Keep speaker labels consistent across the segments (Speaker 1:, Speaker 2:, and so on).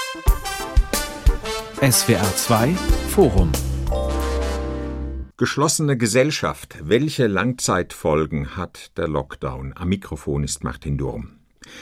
Speaker 1: SWR 2 Forum.
Speaker 2: Geschlossene Gesellschaft. Welche Langzeitfolgen hat der Lockdown? Am Mikrofon ist Martin Durm.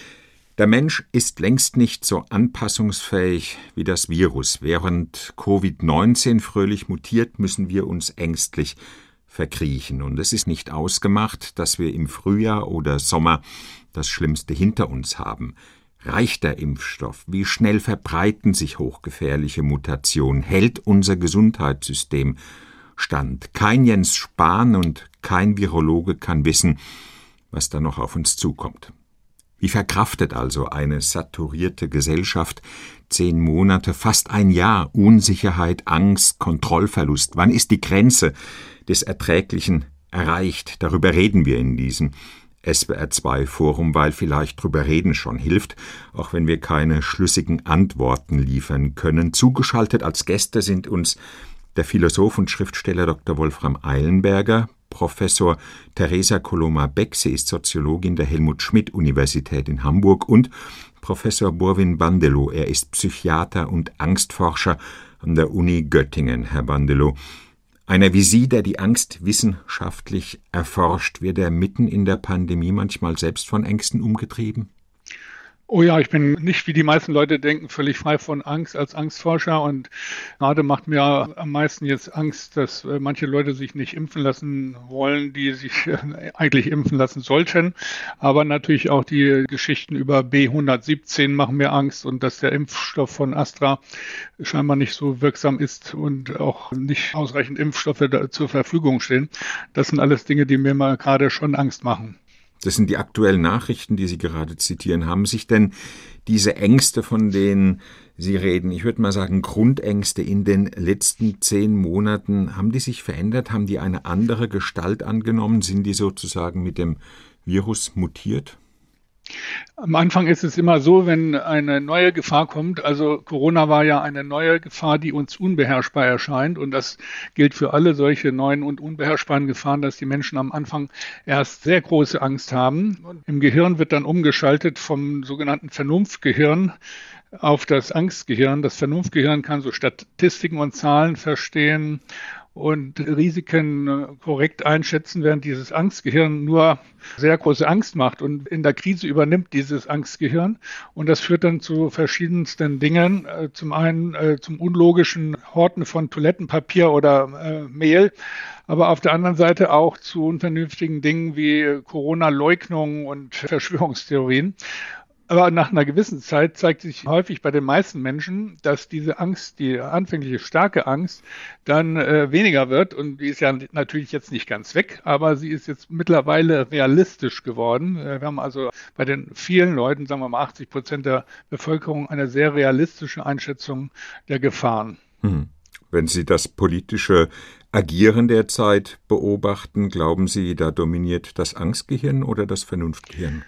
Speaker 2: Der Mensch ist längst nicht so anpassungsfähig wie das Virus. Während Covid-19 fröhlich mutiert, müssen wir uns ängstlich verkriechen. Und es ist nicht ausgemacht, dass wir im Frühjahr oder Sommer das Schlimmste hinter uns haben. Reicht der Impfstoff? Wie schnell verbreiten sich hochgefährliche Mutationen? Hält unser Gesundheitssystem stand? Kein Jens Spahn und kein Virologe kann wissen, was da noch auf uns zukommt. Wie verkraftet also eine saturierte Gesellschaft 10 Monate, fast ein Jahr Unsicherheit, Angst, Kontrollverlust? Wann ist die Grenze des Erträglichen erreicht? Darüber reden wir in diesem SWR 2 Forum, weil vielleicht drüber reden schon hilft, auch wenn wir keine schlüssigen Antworten liefern können. Zugeschaltet als Gäste sind uns der Philosoph und Schriftsteller Dr. Wolfram Eilenberger, Professor Teresa Coloma-Beck, sie ist Soziologin der Helmut-Schmidt-Universität in Hamburg, und Professor Borwin Bandelow, er ist Psychiater und Angstforscher an der Uni Göttingen. Herr Bandelow, einer wie Sie, der die Angst wissenschaftlich erforscht, wird er mitten in der Pandemie manchmal selbst von Ängsten umgetrieben?
Speaker 3: Oh ja, ich bin nicht, wie die meisten Leute denken, völlig frei von Angst als Angstforscher, und gerade macht mir am meisten jetzt Angst, dass manche Leute sich nicht impfen lassen wollen, die sich eigentlich impfen lassen sollten. Aber natürlich auch die Geschichten über B117 machen mir Angst, und dass der Impfstoff von Astra scheinbar nicht so wirksam ist und auch nicht ausreichend Impfstoffe zur Verfügung stehen. Das sind alles Dinge, die mir mal gerade schon Angst machen.
Speaker 2: Das sind die aktuellen Nachrichten, die Sie gerade zitieren. Haben sich denn diese Ängste, von denen Sie reden, ich würde mal sagen Grundängste, in den letzten 10 Monaten, haben die sich verändert? Haben die eine andere Gestalt angenommen? Sind die sozusagen mit dem Virus mutiert?
Speaker 3: Am Anfang ist es immer so, wenn eine neue Gefahr kommt, also Corona war ja eine neue Gefahr, die uns unbeherrschbar erscheint, und das gilt für alle solche neuen und unbeherrschbaren Gefahren, dass die Menschen am Anfang erst sehr große Angst haben. Und im Gehirn wird dann umgeschaltet vom sogenannten Vernunftgehirn auf das Angstgehirn. Das Vernunftgehirn kann so Statistiken und Zahlen verstehen und Risiken korrekt einschätzen, während dieses Angstgehirn nur sehr große Angst macht. Und in der Krise übernimmt dieses Angstgehirn, und das führt dann zu verschiedensten Dingen. Zum einen zum unlogischen Horten von Toilettenpapier oder Mehl, aber auf der anderen Seite auch zu unvernünftigen Dingen wie Corona-Leugnung und Verschwörungstheorien. Aber nach einer gewissen Zeit zeigt sich häufig bei den meisten Menschen, dass diese Angst, die anfängliche starke Angst, dann weniger wird. Und die ist ja natürlich jetzt nicht ganz weg, aber sie ist jetzt mittlerweile realistisch geworden. Wir haben also bei den vielen Leuten, sagen wir mal 80% der Bevölkerung, eine sehr realistische Einschätzung der Gefahren.
Speaker 2: Wenn Sie das politische Agieren derzeit beobachten, glauben Sie, da dominiert das Angstgehirn oder das Vernunftgehirn?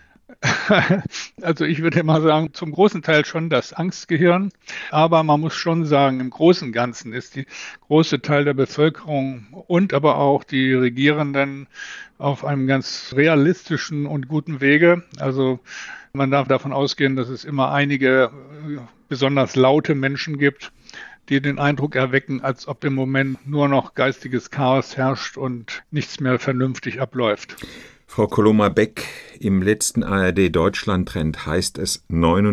Speaker 3: Also ich würde mal sagen, zum großen Teil schon das Angstgehirn. Aber man muss schon sagen, im Großen und Ganzen ist die große Teil der Bevölkerung und aber auch die Regierenden auf einem ganz realistischen und guten Wege. Also man darf davon ausgehen, dass es immer einige besonders laute Menschen gibt, die den Eindruck erwecken, als ob im Moment nur noch geistiges Chaos herrscht und nichts mehr vernünftig abläuft.
Speaker 2: Frau Coloma-Beck, im letzten ARD-Deutschland-Trend heißt es,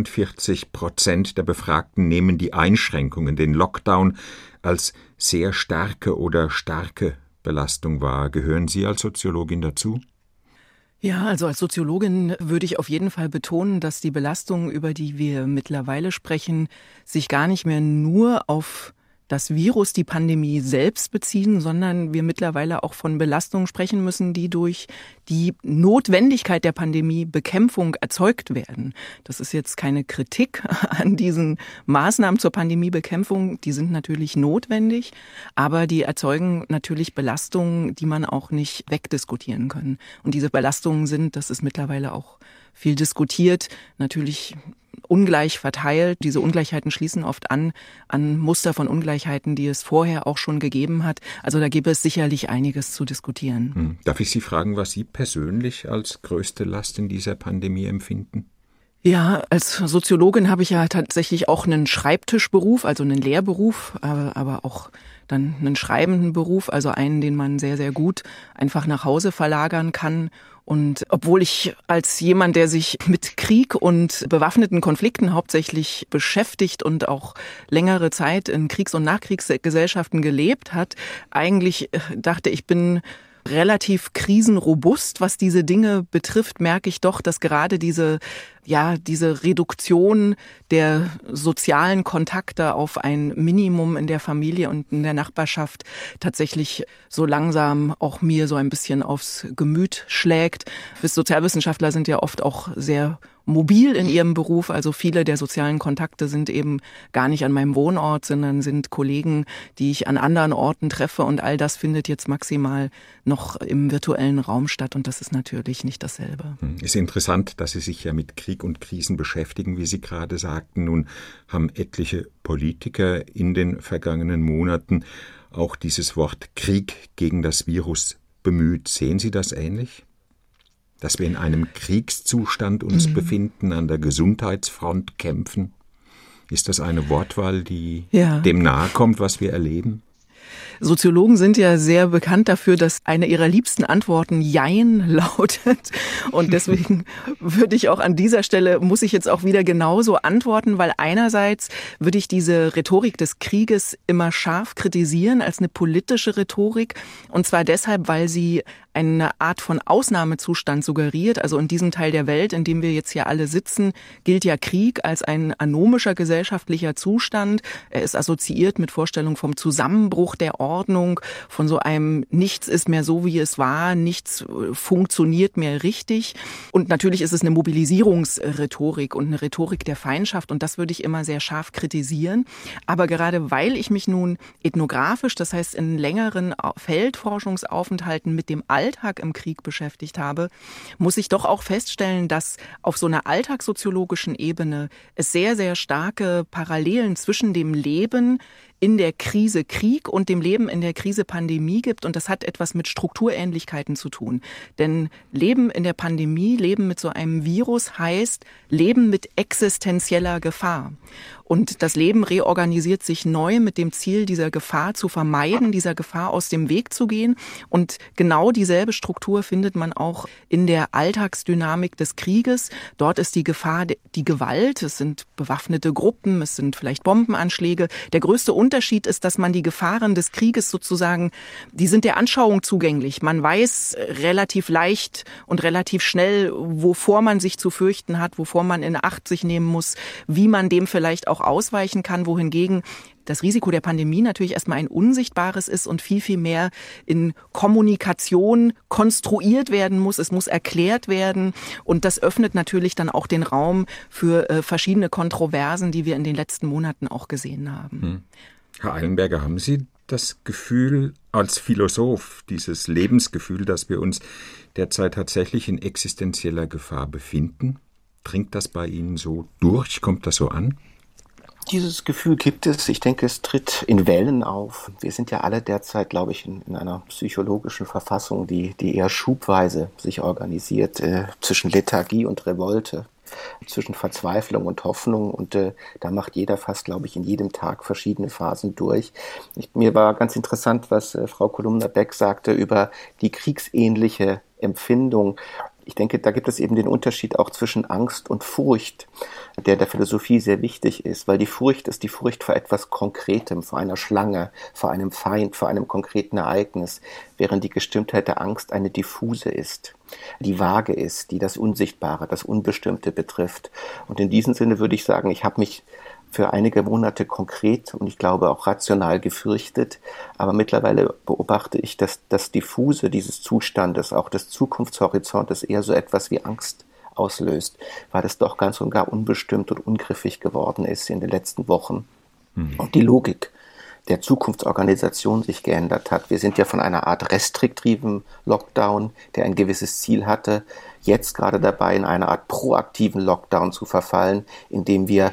Speaker 2: 49% der Befragten nehmen die Einschränkungen, den Lockdown, als sehr starke oder starke Belastung wahr. Gehören Sie als Soziologin dazu?
Speaker 4: Ja, also als Soziologin würde ich auf jeden Fall betonen, dass die Belastungen, über die wir mittlerweile sprechen, sich gar nicht mehr nur auf das Virus, die Pandemie selbst beziehen, sondern wir mittlerweile auch von Belastungen sprechen müssen, die durch die Notwendigkeit der Pandemiebekämpfung erzeugt werden. Das ist jetzt keine Kritik an diesen Maßnahmen zur Pandemiebekämpfung, die sind natürlich notwendig, aber die erzeugen natürlich Belastungen, die man auch nicht wegdiskutieren kann. Und diese Belastungen sind, das ist mittlerweile auch viel diskutiert, natürlich ungleich verteilt. Diese Ungleichheiten schließen oft an Muster von Ungleichheiten, die es vorher auch schon gegeben hat. Also da gäbe es sicherlich einiges zu diskutieren.
Speaker 2: Darf ich Sie fragen, was Sie persönlich als größte Last in dieser Pandemie empfinden?
Speaker 4: Ja, als Soziologin habe ich ja tatsächlich auch einen Schreibtischberuf, also einen Lehrberuf, aber auch dann einen schreibenden Beruf, also einen, den man sehr, sehr gut einfach nach Hause verlagern kann. Und obwohl ich als jemand, der sich mit Krieg und bewaffneten Konflikten hauptsächlich beschäftigt und auch längere Zeit in Kriegs- und Nachkriegsgesellschaften gelebt hat, eigentlich dachte ich, bin relativ krisenrobust. Was diese Dinge betrifft, merke ich doch, dass gerade diese Reduktion der sozialen Kontakte auf ein Minimum in der Familie und in der Nachbarschaft tatsächlich so langsam auch mir so ein bisschen aufs Gemüt schlägt. Sozialwissenschaftler sind ja oft auch sehr mobil in ihrem Beruf. Also viele der sozialen Kontakte sind eben gar nicht an meinem Wohnort, sondern sind Kollegen, die ich an anderen Orten treffe. Und all das findet jetzt maximal noch im virtuellen Raum statt. Und das ist natürlich nicht dasselbe.
Speaker 2: Ist interessant, dass Sie sich ja mit Krieg und Krisen beschäftigen, wie Sie gerade sagten. Nun haben etliche Politiker in den vergangenen Monaten auch dieses Wort Krieg gegen das Virus bemüht. Sehen Sie das ähnlich? Dass wir in einem Kriegszustand uns befinden, an der Gesundheitsfront kämpfen? Ist das eine Wortwahl, die dem nahe kommt, was wir erleben?
Speaker 4: Soziologen sind ja sehr bekannt dafür, dass eine ihrer liebsten Antworten Jein lautet. Und deswegen würde ich auch an dieser Stelle, muss ich jetzt auch wieder genauso antworten, weil einerseits würde ich diese Rhetorik des Krieges immer scharf kritisieren als eine politische Rhetorik. Und zwar deshalb, weil sie eine Art von Ausnahmezustand suggeriert. Also in diesem Teil der Welt, in dem wir jetzt hier alle sitzen, gilt ja Krieg als ein anomischer gesellschaftlicher Zustand. Er ist assoziiert mit Vorstellungen vom Zusammenbruch der Ordnung, von so einem Nichts ist mehr so, wie es war, nichts funktioniert mehr richtig. Und natürlich ist es eine Mobilisierungsrhetorik und eine Rhetorik der Feindschaft. Und das würde ich immer sehr scharf kritisieren. Aber gerade weil ich mich nun ethnografisch, das heißt in längeren Feldforschungsaufenthalten mit dem Alltag im Krieg beschäftigt habe, muss ich doch auch feststellen, dass auf so einer alltagssoziologischen Ebene es sehr, sehr starke Parallelen zwischen dem Leben in der Krise Krieg und dem Leben in der Krise Pandemie gibt. Und das hat etwas mit Strukturähnlichkeiten zu tun. Denn Leben in der Pandemie, Leben mit so einem Virus heißt Leben mit existenzieller Gefahr. Und das Leben reorganisiert sich neu mit dem Ziel, dieser Gefahr zu vermeiden, dieser Gefahr aus dem Weg zu gehen. Und genau dieselbe Struktur findet man auch in der Alltagsdynamik des Krieges. Dort ist die Gefahr die Gewalt. Es sind bewaffnete Gruppen, es sind vielleicht Bombenanschläge. Der größte Unterschied ist, dass man die Gefahren des Krieges sozusagen, die sind der Anschauung zugänglich. Man weiß relativ leicht und relativ schnell, wovor man sich zu fürchten hat, wovor man in Acht sich nehmen muss, wie man dem vielleicht auch ausweichen kann, wohingegen das Risiko der Pandemie natürlich erstmal ein unsichtbares ist und viel, viel mehr in Kommunikation konstruiert werden muss. Es muss erklärt werden und das öffnet natürlich dann auch den Raum für verschiedene Kontroversen, die wir in den letzten Monaten auch gesehen haben.
Speaker 2: Herr Eilenberger, haben Sie das Gefühl als Philosoph, dieses Lebensgefühl, dass wir uns derzeit tatsächlich in existenzieller Gefahr befinden? Dringt das bei Ihnen so durch? Kommt das so an?
Speaker 5: Dieses Gefühl gibt es. Ich denke, es tritt in Wellen auf. Wir sind ja alle derzeit, glaube ich, in einer psychologischen Verfassung, die eher schubweise sich organisiert, zwischen Lethargie und Revolte, zwischen Verzweiflung und Hoffnung. Und da macht jeder fast, glaube ich, in jedem Tag verschiedene Phasen durch. Mir war ganz interessant, was Frau Kolumna-Beck sagte über die kriegsähnliche Empfindung. Ich denke, da gibt es eben den Unterschied auch zwischen Angst und Furcht, der Philosophie sehr wichtig ist, weil die Furcht ist die Furcht vor etwas Konkretem, vor einer Schlange, vor einem Feind, vor einem konkreten Ereignis, während die Gestimmtheit der Angst eine diffuse ist, die vage ist, die das Unsichtbare, das Unbestimmte betrifft. Und in diesem Sinne würde ich sagen, ich habe mich für einige Monate konkret und ich glaube auch rational gefürchtet. Aber mittlerweile beobachte ich, dass das Diffuse dieses Zustandes, auch des Zukunftshorizontes eher so etwas wie Angst auslöst, weil es doch ganz und gar unbestimmt und ungriffig geworden ist in den letzten Wochen. Und die Logik der Zukunftsorganisation sich geändert hat. Wir sind ja von einer Art restriktiven Lockdown, der ein gewisses Ziel hatte, jetzt gerade dabei, in eine Art proaktiven Lockdown zu verfallen, indem wir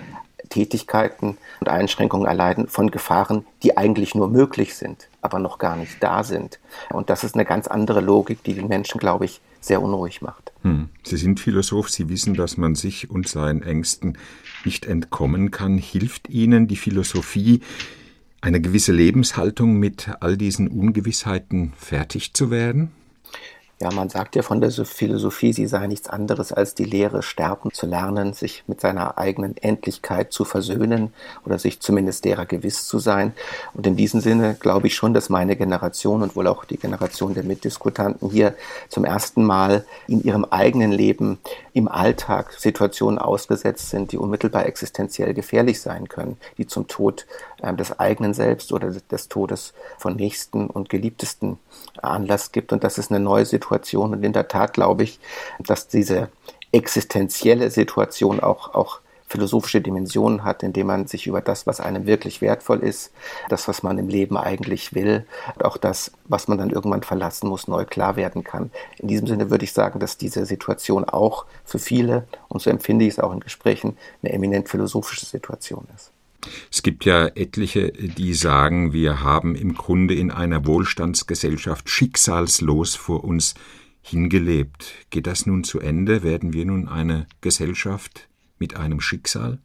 Speaker 5: Tätigkeiten und Einschränkungen erleiden von Gefahren, die eigentlich nur möglich sind, aber noch gar nicht da sind. Und das ist eine ganz andere Logik, die den Menschen, glaube ich, sehr unruhig macht.
Speaker 2: Sie sind Philosoph, Sie wissen, dass man sich und seinen Ängsten nicht entkommen kann. Hilft Ihnen die Philosophie, eine gewisse Lebenshaltung mit all diesen Ungewissheiten fertig zu werden?
Speaker 5: Ja, man sagt ja von der Philosophie, sie sei nichts anderes als die Lehre, sterben zu lernen, sich mit seiner eigenen Endlichkeit zu versöhnen oder sich zumindest derer gewiss zu sein. Und in diesem Sinne glaube ich schon, dass meine Generation und wohl auch die Generation der Mitdiskutanten hier zum ersten Mal in ihrem eigenen Leben im Alltag Situationen ausgesetzt sind, die unmittelbar existenziell gefährlich sein können, die zum Tod des eigenen Selbst oder des Todes von Nächsten und Geliebtesten Anlass gibt. Und das ist eine neue Situation. Und in der Tat glaube ich, dass diese existenzielle Situation auch philosophische Dimensionen hat, indem man sich über das, was einem wirklich wertvoll ist, das, was man im Leben eigentlich will, und auch das, was man dann irgendwann verlassen muss, neu klar werden kann. In diesem Sinne würde ich sagen, dass diese Situation auch für viele, und so empfinde ich es auch in Gesprächen, eine eminent philosophische Situation ist.
Speaker 2: Es gibt ja etliche, die sagen, wir haben im Grunde in einer Wohlstandsgesellschaft schicksalslos vor uns hingelebt. Geht das nun zu Ende? Werden wir nun eine Gesellschaft mit einem Schicksal?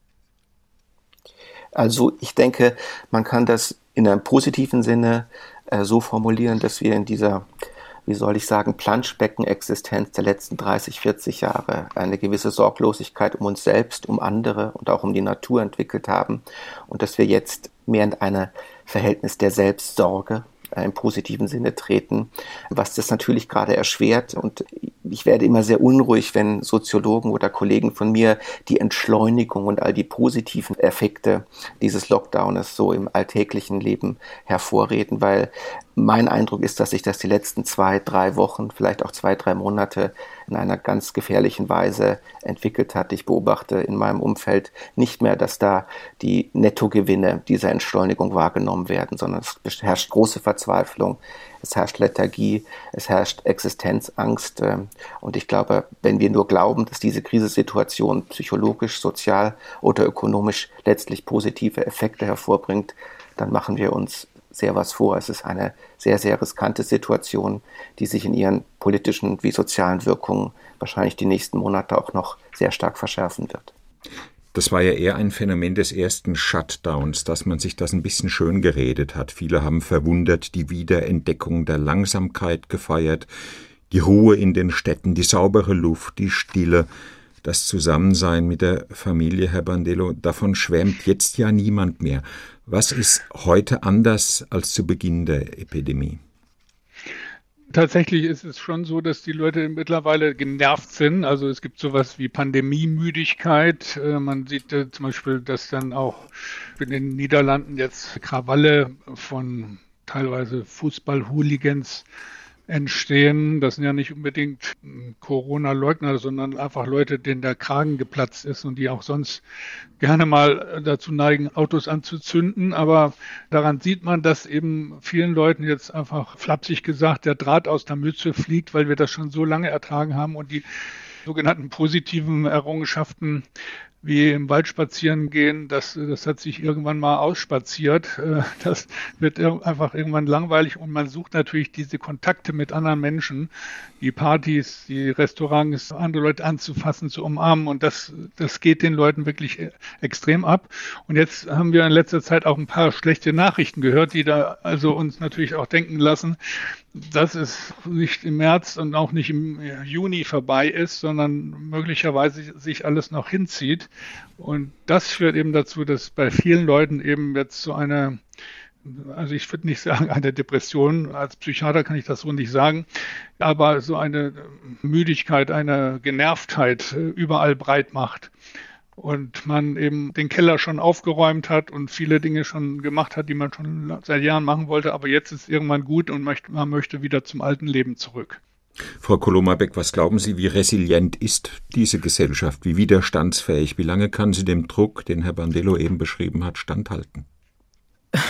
Speaker 5: Also ich denke, man kann das in einem positiven Sinne so formulieren, dass wir in dieser, wie soll ich sagen, Planschbecken-Existenz der letzten 30, 40 Jahre eine gewisse Sorglosigkeit um uns selbst, um andere und auch um die Natur entwickelt haben und dass wir jetzt mehr in ein Verhältnis der Selbstsorge im positiven Sinne treten, was das natürlich gerade erschwert. Und ich werde immer sehr unruhig, wenn Soziologen oder Kollegen von mir die Entschleunigung und all die positiven Effekte dieses Lockdowns so im alltäglichen Leben hervorreden, weil mein Eindruck ist, dass sich das die letzten 2, 3 Wochen, vielleicht auch 2, 3 Monate in einer ganz gefährlichen Weise entwickelt hat. Ich beobachte in meinem Umfeld nicht mehr, dass da die Nettogewinne dieser Entschleunigung wahrgenommen werden, sondern es herrscht große Verzweiflung, es herrscht Lethargie, es herrscht Existenzangst. Und ich glaube, wenn wir nur glauben, dass diese Krisensituation psychologisch, sozial oder ökonomisch letztlich positive Effekte hervorbringt, dann machen wir uns sehr was vor. Es ist eine sehr, sehr riskante Situation, die sich in ihren politischen wie sozialen Wirkungen wahrscheinlich die nächsten Monate auch noch sehr stark verschärfen wird.
Speaker 2: Das war ja eher ein Phänomen des ersten Shutdowns, dass man sich das ein bisschen schön geredet hat. Viele haben verwundert die Wiederentdeckung der Langsamkeit gefeiert, die Ruhe in den Städten, die saubere Luft, die Stille, das Zusammensein mit der Familie, Herr Bandello. Davon schwärmt jetzt ja niemand mehr. Was ist heute anders als zu Beginn der Epidemie?
Speaker 3: Tatsächlich ist es schon so, dass die Leute mittlerweile genervt sind. Also es gibt sowas wie Pandemiemüdigkeit. Man sieht zum Beispiel, dass dann auch in den Niederlanden jetzt Krawalle von teilweise Fußball-Hooligans entstehen. Das sind ja nicht unbedingt Corona-Leugner, sondern einfach Leute, denen der Kragen geplatzt ist und die auch sonst gerne mal dazu neigen, Autos anzuzünden. Aber daran sieht man, dass eben vielen Leuten jetzt einfach flapsig gesagt der Draht aus der Mütze fliegt, weil wir das schon so lange ertragen haben und die sogenannten positiven Errungenschaften wie im Wald spazieren gehen, das hat sich irgendwann mal ausspaziert. Das wird einfach irgendwann langweilig und man sucht natürlich diese Kontakte mit anderen Menschen, die Partys, die Restaurants, andere Leute anzufassen, zu umarmen und das geht den Leuten wirklich extrem ab. Und jetzt haben wir in letzter Zeit auch ein paar schlechte Nachrichten gehört, die da also uns natürlich auch denken lassen, dass es nicht im März und auch nicht im Juni vorbei ist, sondern möglicherweise sich alles noch hinzieht. Und das führt eben dazu, dass bei vielen Leuten eben jetzt so eine, also ich würde nicht sagen eine Depression, als Psychiater kann ich das so nicht sagen, aber so eine Müdigkeit, eine Genervtheit überall breit macht. Und man eben den Keller schon aufgeräumt hat und viele Dinge schon gemacht hat, die man schon seit Jahren machen wollte. Aber jetzt ist irgendwann gut und man möchte wieder zum alten Leben zurück.
Speaker 2: Frau Kolomerbeck, was glauben Sie, wie resilient ist diese Gesellschaft? Wie widerstandsfähig? Wie lange kann sie dem Druck, den Herr Bandello eben beschrieben hat, standhalten?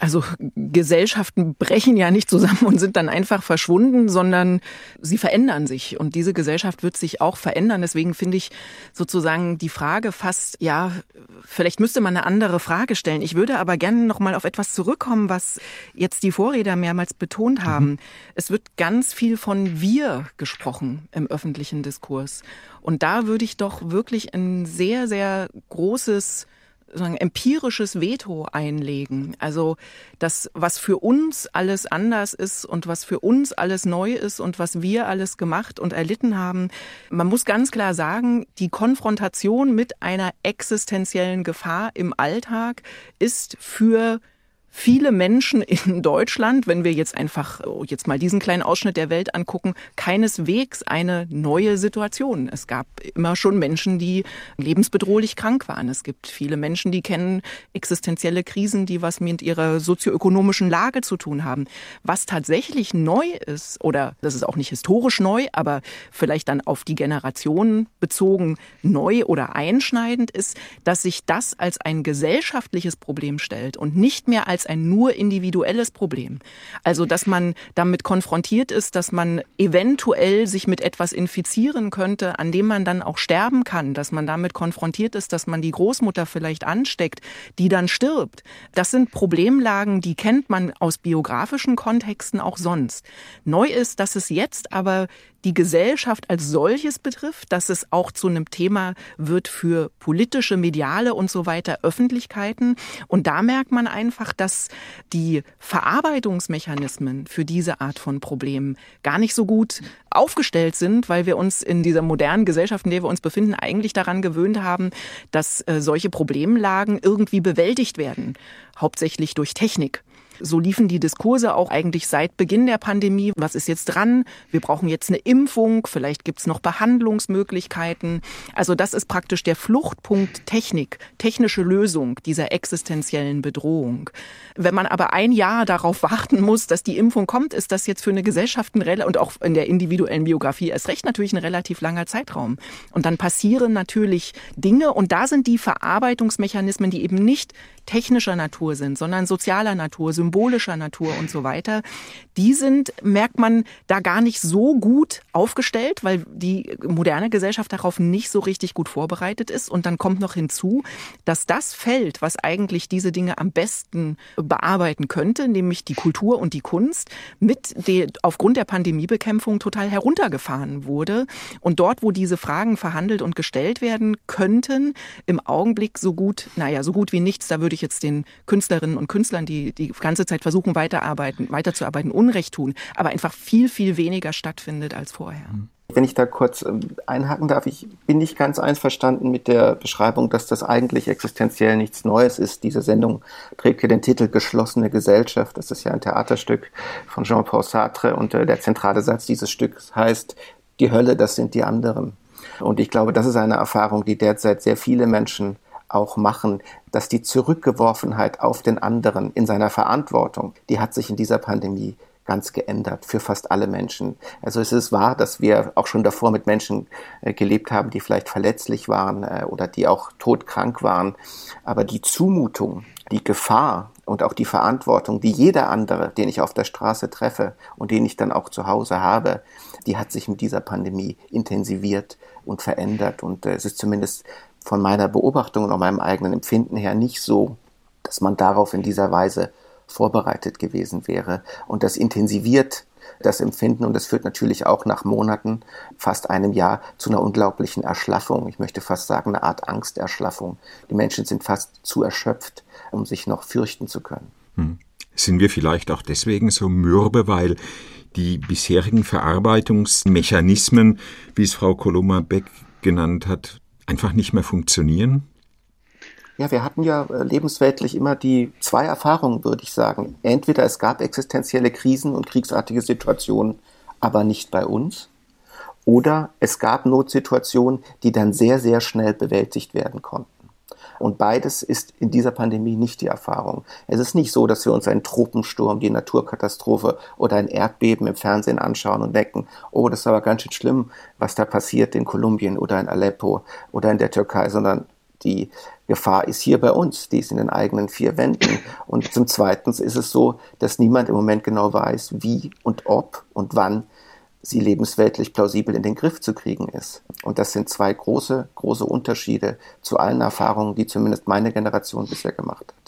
Speaker 4: Also Gesellschaften brechen ja nicht zusammen und sind dann einfach verschwunden, sondern sie verändern sich. Und diese Gesellschaft wird sich auch verändern. Deswegen finde ich sozusagen die Frage fast, ja, vielleicht müsste man eine andere Frage stellen. Ich würde aber gerne noch mal auf etwas zurückkommen, was jetzt die Vorredner mehrmals betont haben. Es wird ganz viel von wir gesprochen im öffentlichen Diskurs. Und da würde ich doch wirklich ein sehr, sehr großes empirisches Veto einlegen. Also das, was für uns alles anders ist und was für uns alles neu ist und was wir alles gemacht und erlitten haben. Man muss ganz klar sagen, die Konfrontation mit einer existenziellen Gefahr im Alltag ist für viele Menschen in Deutschland, wenn wir jetzt mal diesen kleinen Ausschnitt der Welt angucken, keineswegs eine neue Situation. Es gab immer schon Menschen, die lebensbedrohlich krank waren. Es gibt viele Menschen, die kennen existenzielle Krisen, die was mit ihrer sozioökonomischen Lage zu tun haben. Was tatsächlich neu ist, oder das ist auch nicht historisch neu, aber vielleicht dann auf die Generationen bezogen neu oder einschneidend ist, dass sich das als ein gesellschaftliches Problem stellt und nicht mehr als ein nur individuelles Problem. Also, dass man damit konfrontiert ist, dass man eventuell sich mit etwas infizieren könnte, an dem man dann auch sterben kann, dass man damit konfrontiert ist, dass man die Großmutter vielleicht ansteckt, die dann stirbt. Das sind Problemlagen, die kennt man aus biografischen Kontexten auch sonst. Neu ist, dass es jetzt aber die Gesellschaft als solches betrifft, dass es auch zu einem Thema wird für politische, mediale und so weiter Öffentlichkeiten. Und da merkt man einfach, dass die Verarbeitungsmechanismen für diese Art von Problemen gar nicht so gut aufgestellt sind, weil wir uns in dieser modernen Gesellschaft, in der wir uns befinden, eigentlich daran gewöhnt haben, dass solche Problemlagen irgendwie bewältigt werden, hauptsächlich durch Technik. So liefen die Diskurse auch eigentlich seit Beginn der Pandemie. Was ist jetzt dran? Wir brauchen jetzt eine Impfung, vielleicht gibt's noch Behandlungsmöglichkeiten. Also das ist praktisch der Fluchtpunkt Technik, technische Lösung dieser existenziellen Bedrohung. Wenn man aber ein Jahr darauf warten muss, dass die Impfung kommt, ist das jetzt für eine Gesellschaft und auch in der individuellen Biografie erst recht natürlich ein relativ langer Zeitraum. Und dann passieren natürlich Dinge und da sind die Verarbeitungsmechanismen, die eben nicht technischer Natur sind, sondern sozialer Natur, symbolischer Natur und so weiter, die sind, merkt man, da gar nicht so gut aufgestellt, weil die moderne Gesellschaft darauf nicht so richtig gut vorbereitet ist. Und dann kommt noch hinzu, dass das Feld, was eigentlich diese Dinge am besten bearbeiten könnte, nämlich die Kultur und die Kunst, aufgrund der Pandemiebekämpfung total heruntergefahren wurde. Und dort, wo diese Fragen verhandelt und gestellt werden könnten, im Augenblick so gut wie nichts, da würde ich jetzt den Künstlerinnen und Künstlern, die ganze Zeit versuchen weiterzuarbeiten, Unrecht tun, aber einfach viel, viel weniger stattfindet als vorher.
Speaker 5: Wenn ich da kurz einhaken darf, ich bin nicht ganz einverstanden mit der Beschreibung, dass das eigentlich existenziell nichts Neues ist. Diese Sendung trägt hier den Titel Geschlossene Gesellschaft. Das ist ja ein Theaterstück von Jean-Paul Sartre und der zentrale Satz dieses Stücks heißt, die Hölle, das sind die anderen. Und ich glaube, das ist eine Erfahrung, die derzeit sehr viele Menschen auch machen, dass die Zurückgeworfenheit auf den anderen in seiner Verantwortung, die hat sich in dieser Pandemie ganz geändert für fast alle Menschen. Also es ist wahr, dass wir auch schon davor mit Menschen gelebt haben, die vielleicht verletzlich waren oder die auch todkrank waren. Aber die Zumutung, die Gefahr und auch die Verantwortung, die jeder andere, den ich auf der Straße treffe und den ich dann auch zu Hause habe, die hat sich mit dieser Pandemie intensiviert und verändert. Und es ist zumindest von meiner Beobachtung und auch meinem eigenen Empfinden her nicht so, dass man darauf in dieser Weise vorbereitet gewesen wäre. Und das intensiviert das Empfinden und das führt natürlich auch nach Monaten, fast einem Jahr, zu einer unglaublichen Erschlaffung. Ich möchte fast sagen, eine Art Angsterschlaffung. Die Menschen sind fast zu erschöpft, um sich noch fürchten zu können.
Speaker 2: Sind wir vielleicht auch deswegen so mürbe, weil die bisherigen Verarbeitungsmechanismen, wie es Frau Coloma-Beck genannt hat, einfach nicht mehr funktionieren?
Speaker 5: Ja, wir hatten ja lebensweltlich immer die zwei Erfahrungen, würde ich sagen. Entweder es gab existenzielle Krisen und kriegsartige Situationen, aber nicht bei uns. Oder es gab Notsituationen, die dann sehr, sehr schnell bewältigt werden konnten. Und beides ist in dieser Pandemie nicht die Erfahrung. Es ist nicht so, dass wir uns einen Tropensturm, die Naturkatastrophe oder ein Erdbeben im Fernsehen anschauen und denken, oh, das ist aber ganz schön schlimm, was da passiert in Kolumbien oder in Aleppo oder in der Türkei, sondern Die Gefahr ist hier bei uns, die ist in den eigenen vier Wänden. Und zum Zweiten ist es so, dass niemand im Moment genau weiß, wie und ob und wann sie lebensweltlich plausibel in den Griff zu kriegen ist. Und das sind zwei große Unterschiede zu allen Erfahrungen, die zumindest meine Generation bisher gemacht hat.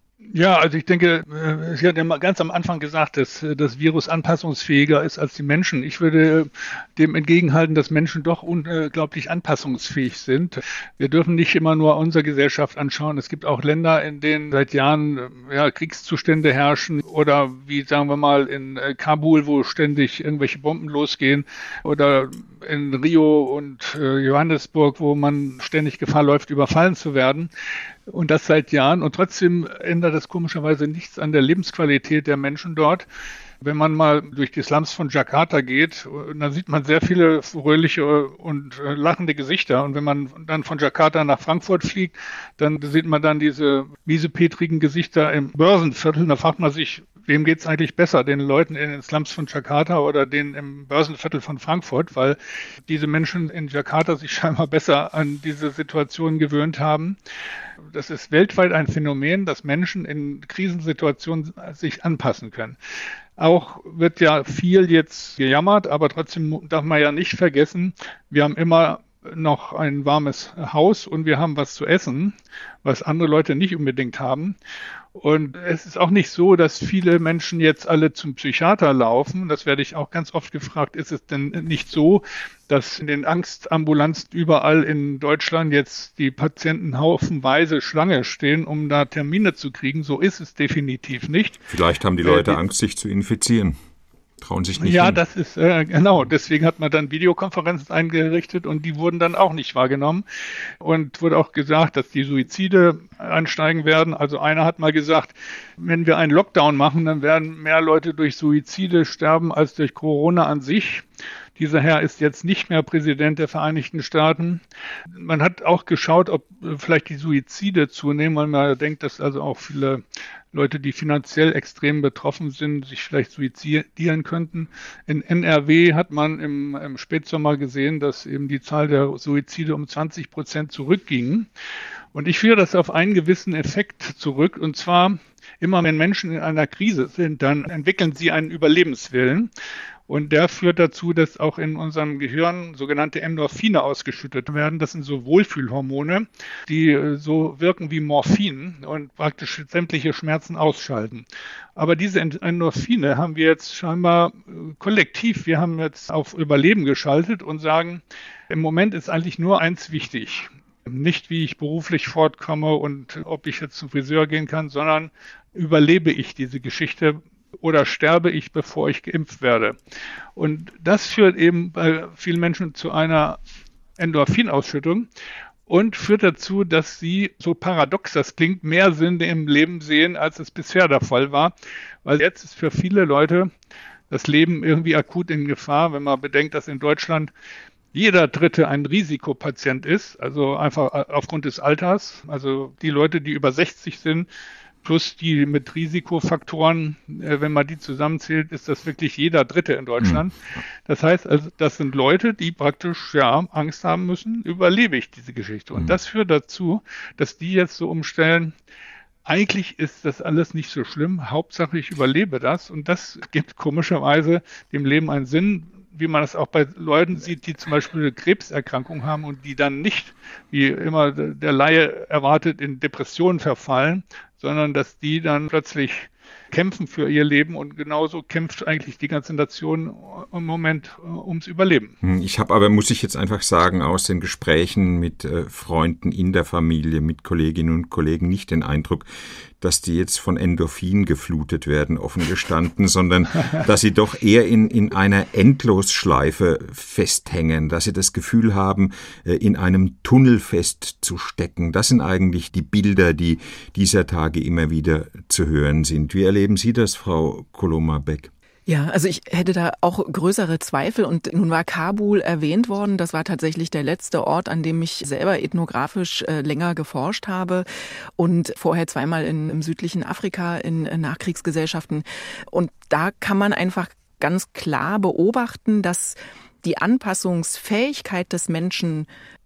Speaker 3: Ja, also ich denke, Sie hat ja mal ganz am Anfang gesagt, dass das Virus anpassungsfähiger ist als die Menschen. Ich würde dem entgegenhalten, dass Menschen doch unglaublich anpassungsfähig sind. Wir dürfen nicht immer nur unsere Gesellschaft anschauen. Es gibt auch Länder, in denen seit Jahren Kriegszustände herrschen oder wie, sagen wir mal, in Kabul, wo ständig irgendwelche Bomben losgehen oder in Rio und Johannesburg, wo man ständig Gefahr läuft, überfallen zu werden. Und das seit Jahren. Und trotzdem ändert das komischerweise nichts an der Lebensqualität der Menschen dort. Wenn man mal durch die Slums von Jakarta geht, dann sieht man sehr viele fröhliche und lachende Gesichter. Und wenn man dann von Jakarta nach Frankfurt fliegt, dann sieht man dann diese miesepetrigen Gesichter im Börsenviertel. Da fragt man sich, wem geht's eigentlich besser? Den Leuten in den Slums von Jakarta oder denen im Börsenviertel von Frankfurt? Weil diese Menschen in Jakarta sich scheinbar besser an diese Situation gewöhnt haben. Das ist weltweit ein Phänomen, dass Menschen in Krisensituationen sich anpassen können. Auch wird ja viel jetzt gejammert, aber trotzdem darf man ja nicht vergessen, wir haben immer noch ein warmes Haus und wir haben was zu essen, was andere Leute nicht unbedingt haben. Und es ist auch nicht so, dass viele Menschen jetzt alle zum Psychiater laufen. Das werde ich auch ganz oft gefragt. Ist es denn nicht so, dass in den Angstambulanzen überall in Deutschland jetzt die Patienten haufenweise Schlange stehen, um da Termine zu kriegen? So ist es definitiv nicht.
Speaker 2: Vielleicht haben die Leute Angst, sich zu infizieren. Trauen sich nicht hin.
Speaker 3: Das ist genau. Deswegen hat man dann Videokonferenzen eingerichtet und die wurden dann auch nicht wahrgenommen. Und wurde auch gesagt, dass die Suizide ansteigen werden. Also einer hat mal gesagt, wenn wir einen Lockdown machen, dann werden mehr Leute durch Suizide sterben als durch Corona an sich. Dieser Herr ist jetzt nicht mehr Präsident der Vereinigten Staaten. Man hat auch geschaut, ob vielleicht die Suizide zunehmen, weil man denkt, dass also auch viele Leute, die finanziell extrem betroffen sind, sich vielleicht suizidieren könnten. In NRW hat man im Spätsommer gesehen, dass eben die Zahl der Suizide um 20% zurückging. Und ich führe das auf einen gewissen Effekt zurück. Und zwar, immer wenn Menschen in einer Krise sind, dann entwickeln sie einen Überlebenswillen. Und der führt dazu, dass auch in unserem Gehirn sogenannte Endorphine ausgeschüttet werden. Das sind so Wohlfühlhormone, die so wirken wie Morphin und praktisch sämtliche Schmerzen ausschalten. Aber diese Endorphine haben wir jetzt scheinbar kollektiv, wir haben jetzt auf Überleben geschaltet und sagen, im Moment ist eigentlich nur eins wichtig. Nicht, wie ich beruflich fortkomme und ob ich jetzt zum Friseur gehen kann, sondern überlebe ich diese Geschichte oder sterbe ich, bevor ich geimpft werde. Und das führt eben bei vielen Menschen zu einer Endorphinausschüttung und führt dazu, dass sie, so paradox das klingt, mehr Sinn im Leben sehen, als es bisher der Fall war. Weil jetzt ist für viele Leute das Leben irgendwie akut in Gefahr, wenn man bedenkt, dass in Deutschland jeder Dritte ein Risikopatient ist, also einfach aufgrund des Alters. Also die Leute, die über 60 sind, plus die mit Risikofaktoren, wenn man die zusammenzählt, ist das wirklich jeder Dritte in Deutschland. Das heißt, also, das sind Leute, die praktisch Angst haben müssen, überlebe ich diese Geschichte. Und das führt dazu, dass die jetzt so umstellen, eigentlich ist das alles nicht so schlimm, Hauptsache ich überlebe das. Und das gibt komischerweise dem Leben einen Sinn, wie man es auch bei Leuten sieht, die zum Beispiel eine Krebserkrankung haben und die dann nicht, wie immer der Laie erwartet, in Depressionen verfallen, sondern dass die dann plötzlich kämpfen für ihr Leben und genauso kämpft eigentlich die ganze Nation im Moment ums Überleben.
Speaker 2: Ich habe aber, muss ich jetzt einfach sagen, aus den Gesprächen mit Freunden in der Familie, mit Kolleginnen und Kollegen nicht den Eindruck, dass die jetzt von Endorphin geflutet werden, offen gestanden, sondern dass sie doch eher in einer Endlosschleife festhängen, dass sie das Gefühl haben, in einem Tunnel festzustecken. Das sind eigentlich die Bilder, die dieser Tage immer wieder zu hören sind. Wie erleben Sie das, Frau Koloma-Beck?
Speaker 4: Ja, also ich hätte da auch größere Zweifel und nun war Kabul erwähnt worden. Das war tatsächlich der letzte Ort, an dem ich selber ethnografisch länger geforscht habe und vorher zweimal im südlichen Afrika in Nachkriegsgesellschaften. Und da kann man einfach ganz klar beobachten, dass die Anpassungsfähigkeit des Menschen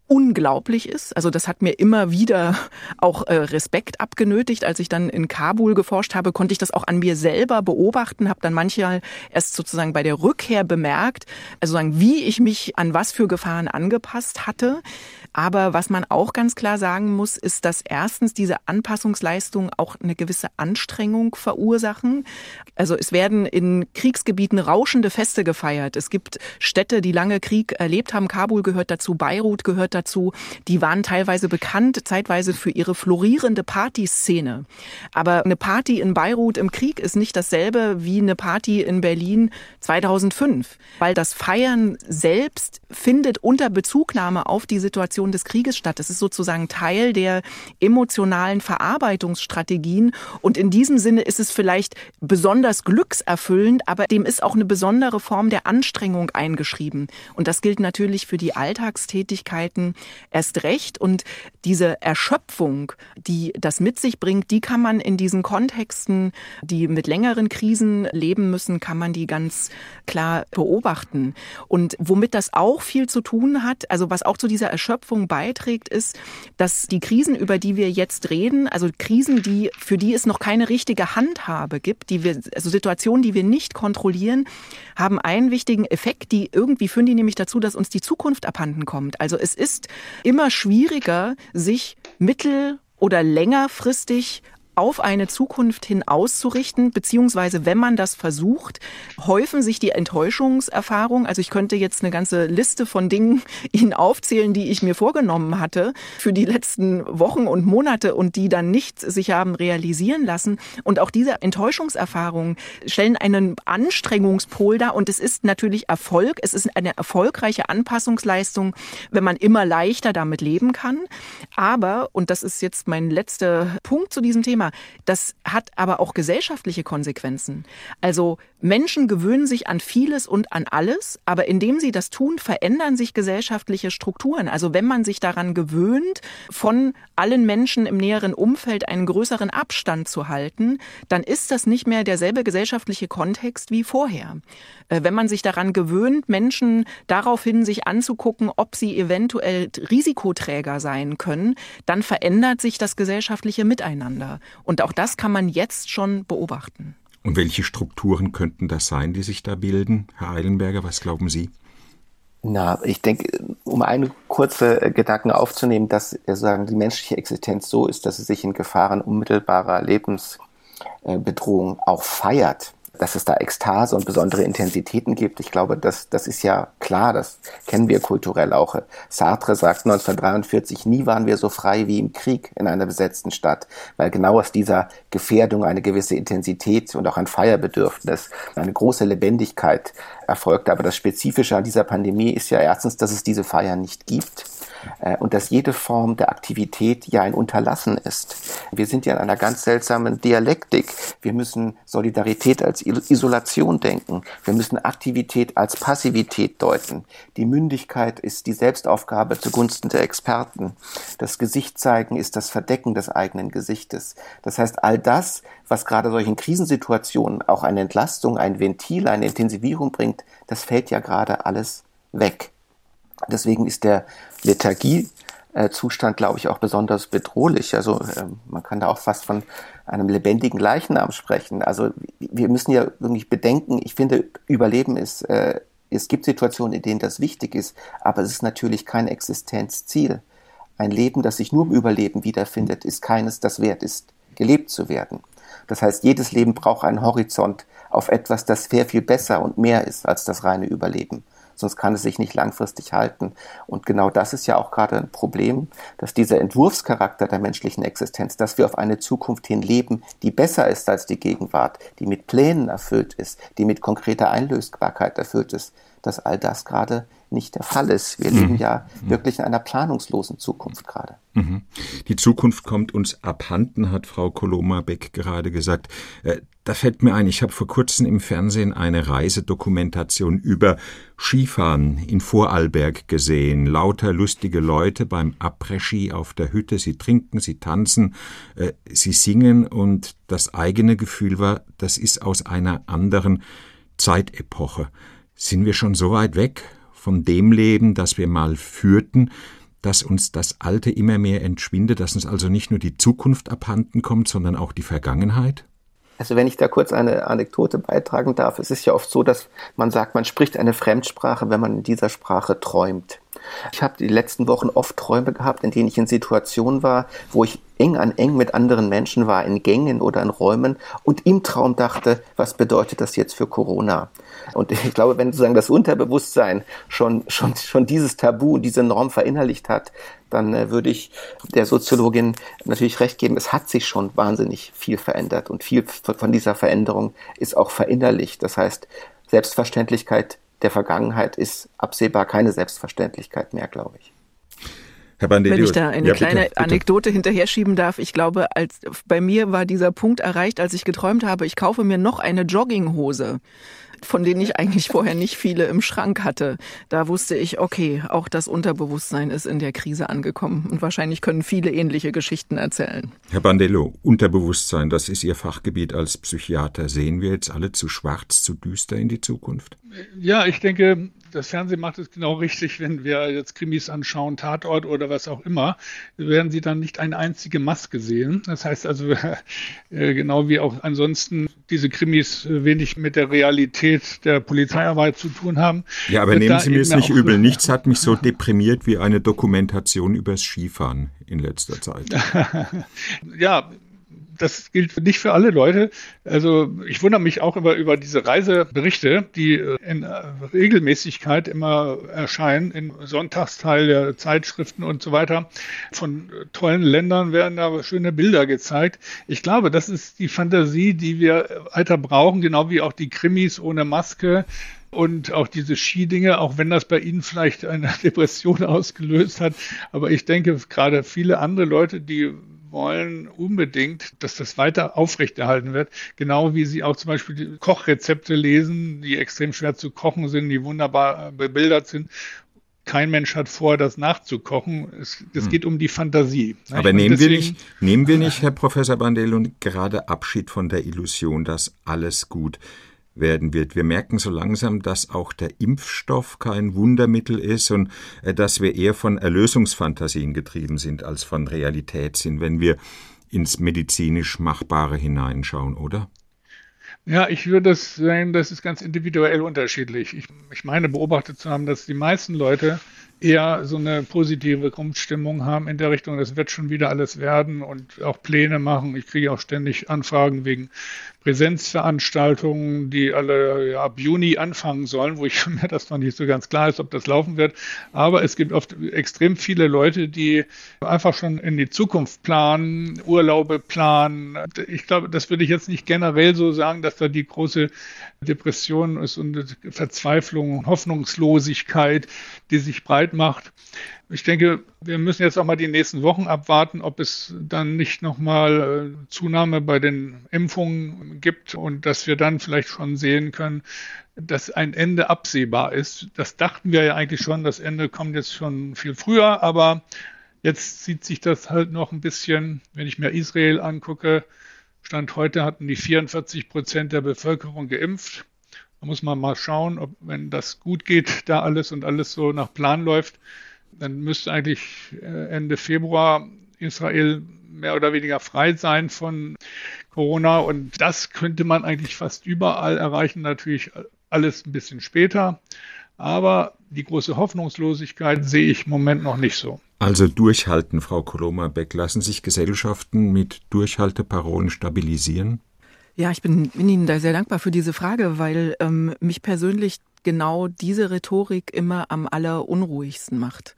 Speaker 4: unglaublich ist. Also das hat mir immer wieder auch Respekt abgenötigt. Als ich dann in Kabul geforscht habe, konnte ich das auch an mir selber beobachten, habe dann manchmal erst sozusagen bei der Rückkehr bemerkt, also sagen, wie ich mich an was für Gefahren angepasst hatte. Aber was man auch ganz klar sagen muss, ist, dass erstens diese Anpassungsleistungen auch eine gewisse Anstrengung verursachen. Also es werden in Kriegsgebieten rauschende Feste gefeiert. Es gibt Städte, die lange Krieg erlebt haben. Kabul gehört dazu, Beirut gehört dazu. Die waren teilweise bekannt, zeitweise für ihre florierende Partyszene. Aber eine Party in Beirut im Krieg ist nicht dasselbe wie eine Party in Berlin 2005. Weil das Feiern selbst findet unter Bezugnahme auf die Situation des Krieges statt. Es ist sozusagen Teil der emotionalen Verarbeitungsstrategien und in diesem Sinne ist es vielleicht besonders glückserfüllend, aber dem ist auch eine besondere Form der Anstrengung eingeschrieben. Und das gilt natürlich für die Alltagstätigkeiten erst recht. Und diese Erschöpfung, die das mit sich bringt, die kann man in diesen Kontexten, die mit längeren Krisen leben müssen, kann man die ganz klar beobachten. Und womit das auch viel zu tun hat, also was auch zu dieser Erschöpfung beiträgt, ist, dass die Krisen, über die wir jetzt reden, also Krisen, für die es noch keine richtige Handhabe gibt, also Situationen, die wir nicht kontrollieren, haben einen wichtigen Effekt, führen die nämlich dazu, dass uns die Zukunft abhanden kommt. Also es ist immer schwieriger, sich mittel- oder längerfristig auf eine Zukunft hin auszurichten, beziehungsweise wenn man das versucht, häufen sich die Enttäuschungserfahrungen. Also ich könnte jetzt eine ganze Liste von Dingen Ihnen aufzählen, die ich mir vorgenommen hatte für die letzten Wochen und Monate und die dann nicht sich haben realisieren lassen. Und auch diese Enttäuschungserfahrungen stellen einen Anstrengungspol dar und es ist natürlich Erfolg. Es ist eine erfolgreiche Anpassungsleistung, wenn man immer leichter damit leben kann. Aber, und das ist jetzt mein letzter Punkt zu diesem Thema, das hat aber auch gesellschaftliche Konsequenzen. Also Menschen gewöhnen sich an vieles und an alles, aber indem sie das tun, verändern sich gesellschaftliche Strukturen. Also wenn man sich daran gewöhnt, von allen Menschen im näheren Umfeld einen größeren Abstand zu halten, dann ist das nicht mehr derselbe gesellschaftliche Kontext wie vorher. Wenn man sich daran gewöhnt, Menschen daraufhin sich anzugucken, ob sie eventuell Risikoträger sein können, dann verändert sich das gesellschaftliche Miteinander. Und auch das kann man jetzt schon beobachten.
Speaker 2: Und welche Strukturen könnten das sein, die sich da bilden? Herr Eilenberger, was glauben Sie?
Speaker 5: Ich denke, um einen kurzen Gedanken aufzunehmen, dass die menschliche Existenz so ist, dass sie sich in Gefahren unmittelbarer Lebensbedrohung auch feiert, dass es da Ekstase und besondere Intensitäten gibt. Ich glaube, das ist ja klar, das kennen wir kulturell auch. Sartre sagt 1943, nie waren wir so frei wie im Krieg in einer besetzten Stadt, weil genau aus dieser Gefährdung eine gewisse Intensität und auch ein Feierbedürfnis, eine große Lebendigkeit erfolgt. Aber das Spezifische an dieser Pandemie ist ja erstens, dass es diese Feier nicht gibt. Und dass jede Form der Aktivität ja ein Unterlassen ist. Wir sind ja in einer ganz seltsamen Dialektik. Wir müssen Solidarität als Isolation denken. Wir müssen Aktivität als Passivität deuten. Die Mündigkeit ist die Selbstaufgabe zugunsten der Experten. Das Gesicht zeigen ist das Verdecken des eigenen Gesichtes. Das heißt, all das, was gerade solchen Krisensituationen auch eine Entlastung, ein Ventil, eine Intensivierung bringt, das fällt ja gerade alles weg. Deswegen ist der Lethargiezustand, glaube ich, auch besonders bedrohlich. Also man kann da auch fast von einem lebendigen Leichnam sprechen. Also wir müssen ja irgendwie bedenken, ich finde, Überleben ist, es gibt Situationen, in denen das wichtig ist, aber es ist natürlich kein Existenzziel. Ein Leben, das sich nur im Überleben wiederfindet, ist keines, das wert ist, gelebt zu werden. Das heißt, jedes Leben braucht einen Horizont auf etwas, das sehr viel besser und mehr ist als das reine Überleben. Sonst kann es sich nicht langfristig halten. Und genau das ist ja auch gerade ein Problem, dass dieser Entwurfscharakter der menschlichen Existenz, dass wir auf eine Zukunft hin leben, die besser ist als die Gegenwart, die mit Plänen erfüllt ist, die mit konkreter Einlösbarkeit erfüllt ist, dass all das gerade nicht der Fall ist. Wir leben ja wirklich in einer planungslosen Zukunft gerade.
Speaker 2: Die Zukunft kommt uns abhanden, hat Frau Koloma-Beck gerade gesagt. Da fällt mir ein, ich habe vor kurzem im Fernsehen eine Reisedokumentation über Skifahren in Vorarlberg gesehen. Lauter lustige Leute beim Après-Ski auf der Hütte. Sie trinken, sie tanzen, sie singen und das eigene Gefühl war, das ist aus einer anderen Zeitepoche. Sind wir schon so weit weg von dem Leben, das wir mal führten? dass uns das Alte immer mehr entschwindet, dass uns also nicht nur die Zukunft abhanden kommt, sondern auch die Vergangenheit?
Speaker 5: Also wenn ich da kurz eine Anekdote beitragen darf, es ist ja oft so, dass man sagt, man spricht eine Fremdsprache, wenn man in dieser Sprache träumt. Ich habe die letzten Wochen oft Träume gehabt, in denen ich in Situationen war, wo ich eng an eng mit anderen Menschen war, in Gängen oder in Räumen und im Traum dachte, was bedeutet das jetzt für Corona? Und ich glaube, wenn sozusagen das Unterbewusstsein schon dieses Tabu und diese Norm verinnerlicht hat, dann würde ich der Soziologin natürlich recht geben, es hat sich schon wahnsinnig viel verändert und viel von dieser Veränderung ist auch verinnerlicht. Das heißt, Selbstverständlichkeit der Vergangenheit ist absehbar keine Selbstverständlichkeit mehr, glaube ich.
Speaker 2: Herr Bandello,
Speaker 4: wenn ich da eine kleine Anekdote hinterher schieben darf. Ich glaube, bei mir war dieser Punkt erreicht, als ich geträumt habe, ich kaufe mir noch eine Jogginghose, von denen ich eigentlich vorher nicht viele im Schrank hatte. Da wusste ich, okay, auch das Unterbewusstsein ist in der Krise angekommen. Und wahrscheinlich können viele ähnliche Geschichten erzählen.
Speaker 2: Herr Bandello, Unterbewusstsein, das ist Ihr Fachgebiet als Psychiater. Sehen wir jetzt alle zu schwarz, zu düster in die Zukunft?
Speaker 3: Ja, ich denke, das Fernsehen macht es genau richtig, wenn wir jetzt Krimis anschauen, Tatort oder was auch immer, werden Sie dann nicht eine einzige Maske sehen. Das heißt also, genau wie auch ansonsten diese Krimis wenig mit der Realität der Polizeiarbeit zu tun haben.
Speaker 2: Ja, aber nehmen Sie mir es nicht übel. Nichts hat mich so deprimiert wie eine Dokumentation übers Skifahren in letzter Zeit.
Speaker 3: Ja, das gilt nicht für alle Leute. Also ich wundere mich auch über diese Reiseberichte, die in Regelmäßigkeit immer erscheinen, im Sonntagsteil der Zeitschriften und so weiter. Von tollen Ländern werden da schöne Bilder gezeigt. Ich glaube, das ist die Fantasie, die wir weiter brauchen, genau wie auch die Krimis ohne Maske. Und auch diese Skidinge, auch wenn das bei Ihnen vielleicht eine Depression ausgelöst hat. Aber ich denke, gerade viele andere Leute, die wollen unbedingt, dass das weiter aufrechterhalten wird. Genau wie sie auch zum Beispiel die Kochrezepte lesen, die extrem schwer zu kochen sind, die wunderbar bebildert sind. Kein Mensch hat vor, das nachzukochen. Es geht um die Fantasie.
Speaker 2: Aber nehmen wir nicht, Herr Professor Bandello, gerade Abschied von der Illusion, dass alles gut werden wird. Wir merken so langsam, dass auch der Impfstoff kein Wundermittel ist und dass wir eher von Erlösungsfantasien getrieben sind als von Realitätssinn, wenn wir ins medizinisch Machbare hineinschauen, oder?
Speaker 3: Ja, ich würde sagen, das ist ganz individuell unterschiedlich. Ich meine beobachtet zu haben, dass die meisten Leute eher so eine positive Grundstimmung haben in der Richtung, das wird schon wieder alles werden und auch Pläne machen. Ich kriege auch ständig Anfragen wegen Präsenzveranstaltungen, die alle ab Juni anfangen sollen, wo ich mir das noch nicht so ganz klar ist, ob das laufen wird. Aber es gibt oft extrem viele Leute, die einfach schon in die Zukunft planen, Urlaube planen. Ich glaube, das würde ich jetzt nicht generell so sagen, dass da die große Depression ist und Verzweiflung, Hoffnungslosigkeit, die sich breit macht. Ich denke, wir müssen jetzt auch mal die nächsten Wochen abwarten, ob es dann nicht nochmal Zunahme bei den Impfungen gibt und dass wir dann vielleicht schon sehen können, dass ein Ende absehbar ist. Das dachten wir ja eigentlich schon, das Ende kommt jetzt schon viel früher, aber jetzt zieht sich das halt noch ein bisschen, wenn ich mir Israel angucke. Stand heute hatten die 44% der Bevölkerung geimpft. Da muss man mal schauen, ob, wenn das gut geht, da alles und alles so nach Plan läuft, dann müsste eigentlich Ende Februar Israel mehr oder weniger frei sein von Corona. Und das könnte man eigentlich fast überall erreichen, natürlich alles ein bisschen später. Aber die große Hoffnungslosigkeit sehe ich im Moment noch nicht so.
Speaker 2: Also durchhalten, Frau Kolomer-Beck. Lassen sich Gesellschaften mit Durchhalteparolen stabilisieren?
Speaker 4: Ja, ich bin Ihnen da sehr dankbar für diese Frage, weil mich persönlich genau diese Rhetorik immer am allerunruhigsten macht.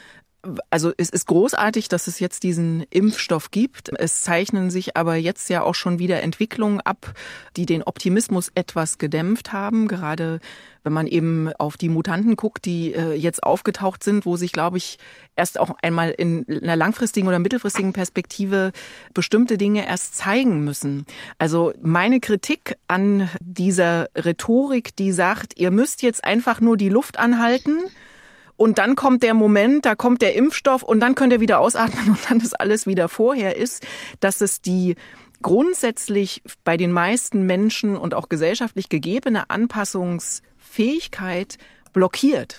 Speaker 4: Also es ist großartig, dass es jetzt diesen Impfstoff gibt. Es zeichnen sich aber jetzt ja auch schon wieder Entwicklungen ab, die den Optimismus etwas gedämpft haben. Gerade wenn man eben auf die Mutanten guckt, die jetzt aufgetaucht sind, wo sich, glaube ich, erst auch einmal in einer langfristigen oder mittelfristigen Perspektive bestimmte Dinge erst zeigen müssen. Also meine Kritik an dieser Rhetorik, die sagt, ihr müsst jetzt einfach nur die Luft anhalten, und dann kommt der Moment, da kommt der Impfstoff und dann könnt ihr wieder ausatmen und dann ist alles wieder vorher ist, dass es die grundsätzlich bei den meisten Menschen und auch gesellschaftlich gegebene Anpassungsfähigkeit blockiert.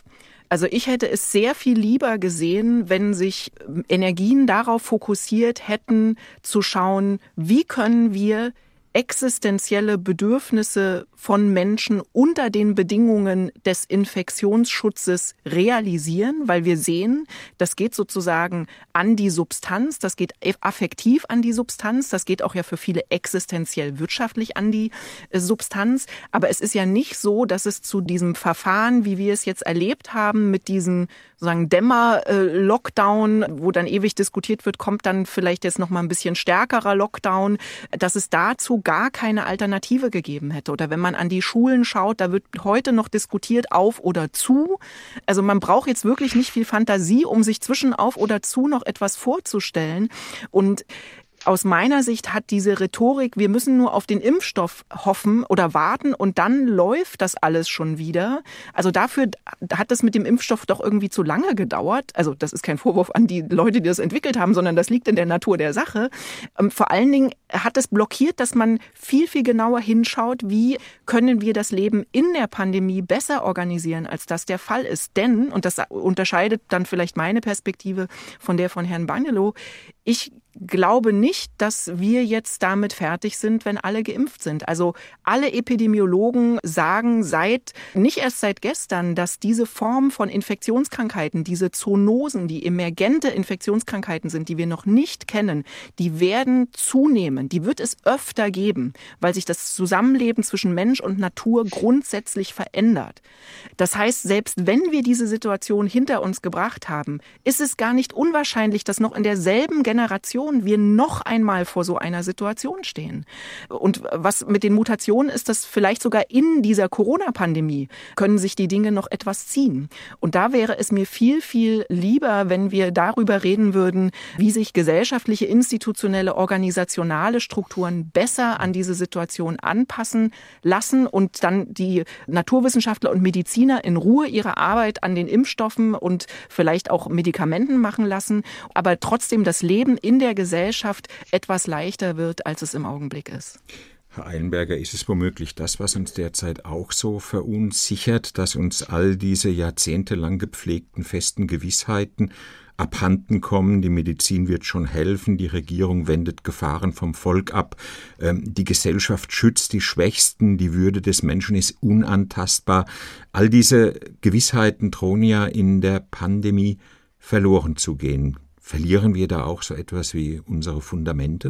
Speaker 4: Also ich hätte es sehr viel lieber gesehen, wenn sich Energien darauf fokussiert hätten, zu schauen, wie können wir existenzielle Bedürfnisse von Menschen unter den Bedingungen des Infektionsschutzes realisieren, weil wir sehen, das geht sozusagen an die Substanz, das geht affektiv an die Substanz, das geht auch ja für viele existenziell wirtschaftlich an die Substanz. Aber es ist ja nicht so, dass es zu diesem Verfahren, wie wir es jetzt erlebt haben, mit diesem sozusagen Dämmer-Lockdown, wo dann ewig diskutiert wird, kommt dann vielleicht jetzt noch mal ein bisschen stärkerer Lockdown, dass es dazu gar keine Alternative gegeben hätte. Oder wenn man an die Schulen schaut, da wird heute noch diskutiert, auf oder zu. Also man braucht jetzt wirklich nicht viel Fantasie, um sich zwischen auf oder zu noch etwas vorzustellen. Und aus meiner Sicht hat diese Rhetorik, wir müssen nur auf den Impfstoff hoffen oder warten und dann läuft das alles schon wieder. Also dafür hat das mit dem Impfstoff doch irgendwie zu lange gedauert. Also das ist kein Vorwurf an die Leute, die das entwickelt haben, sondern das liegt in der Natur der Sache. Vor allen Dingen hat es blockiert, dass man viel, viel genauer hinschaut, wie können wir das Leben in der Pandemie besser organisieren, als das der Fall ist. Denn, und das unterscheidet dann vielleicht meine Perspektive von der von Herrn Bangelow, ich glaube nicht, dass wir jetzt damit fertig sind, wenn alle geimpft sind. Also alle Epidemiologen sagen nicht erst seit gestern, dass diese Form von Infektionskrankheiten, diese Zoonosen, die emergente Infektionskrankheiten sind, die wir noch nicht kennen, die werden zunehmen. Die wird es öfter geben, weil sich das Zusammenleben zwischen Mensch und Natur grundsätzlich verändert. Das heißt, selbst wenn wir diese Situation hinter uns gebracht haben, ist es gar nicht unwahrscheinlich, dass noch in derselben Generation wir noch einmal vor so einer Situation stehen. Und was mit den Mutationen ist, dass vielleicht sogar in dieser Corona-Pandemie können sich die Dinge noch etwas ziehen. Und da wäre es mir viel, viel lieber, wenn wir darüber reden würden, wie sich gesellschaftliche, institutionelle, organisationale Strukturen besser an diese Situation anpassen lassen und dann die Naturwissenschaftler und Mediziner in Ruhe ihre Arbeit an den Impfstoffen und vielleicht auch Medikamenten machen lassen, aber trotzdem das Leben in der Gesellschaft etwas leichter wird, als es im Augenblick ist.
Speaker 2: Herr Eilenberger, ist es womöglich das, was uns derzeit auch so verunsichert, dass uns all diese jahrzehntelang gepflegten festen Gewissheiten abhanden kommen? Die Medizin wird schon helfen, die Regierung wendet Gefahren vom Volk ab, die Gesellschaft schützt die Schwächsten, die Würde des Menschen ist unantastbar. All diese Gewissheiten drohen ja in der Pandemie verloren zu gehen. Verlieren wir da auch so etwas wie unsere Fundamente?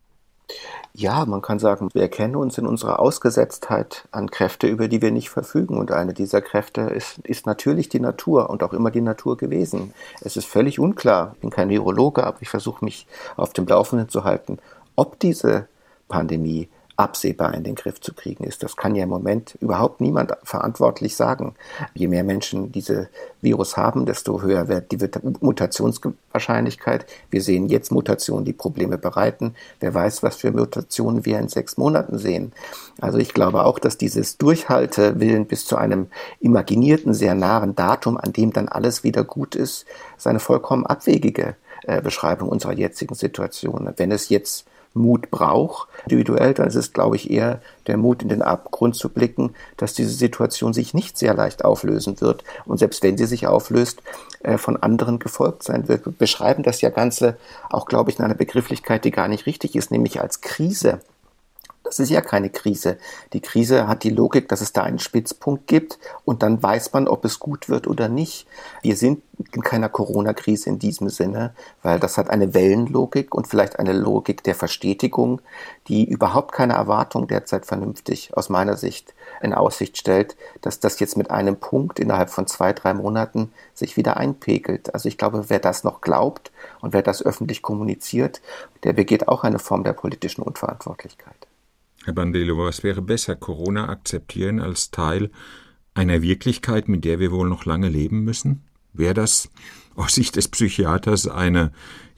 Speaker 5: Ja, man kann sagen, wir erkennen uns in unserer Ausgesetztheit an Kräfte, über die wir nicht verfügen. Und eine dieser Kräfte ist natürlich die Natur und auch immer die Natur gewesen. Es ist völlig unklar, ich bin kein Virologe, aber ich versuche mich auf dem Laufenden zu halten, ob diese Pandemie absehbar in den Griff zu kriegen ist. Das kann ja im Moment überhaupt niemand verantwortlich sagen. Je mehr Menschen diese Virus haben, desto höher wird die Mutationswahrscheinlichkeit. Wir sehen jetzt Mutationen, die Probleme bereiten. Wer weiß, was für Mutationen wir in 6 Monaten sehen. Also ich glaube auch, dass dieses Durchhaltewillen bis zu einem imaginierten, sehr nahen Datum, an dem dann alles wieder gut ist, ist eine vollkommen abwegige Beschreibung unserer jetzigen Situation. Wenn es jetzt Mut braucht, individuell, dann ist es, glaube ich, eher der Mut, in den Abgrund zu blicken, dass diese Situation sich nicht sehr leicht auflösen wird und selbst wenn sie sich auflöst, von anderen gefolgt sein wird. Wir beschreiben das ja Ganze auch, glaube ich, in einer Begrifflichkeit, die gar nicht richtig ist, nämlich als Krise. Das ist ja keine Krise. Die Krise hat die Logik, dass es da einen Spitzpunkt gibt und dann weiß man, ob es gut wird oder nicht. Wir sind in keiner Corona-Krise in diesem Sinne, weil das hat eine Wellenlogik und vielleicht eine Logik der Verstetigung, die überhaupt keine Erwartung derzeit vernünftig aus meiner Sicht in Aussicht stellt, dass das jetzt mit einem Punkt innerhalb von 2-3 Monaten sich wieder einpegelt. Also ich glaube, wer das noch glaubt und wer das öffentlich kommuniziert, der begeht auch eine Form der politischen Unverantwortlichkeit.
Speaker 2: Herr Bangelow, was wäre besser, Corona akzeptieren als Teil einer Wirklichkeit, mit der wir wohl noch lange leben müssen? Wäre das aus Sicht des Psychiaters eine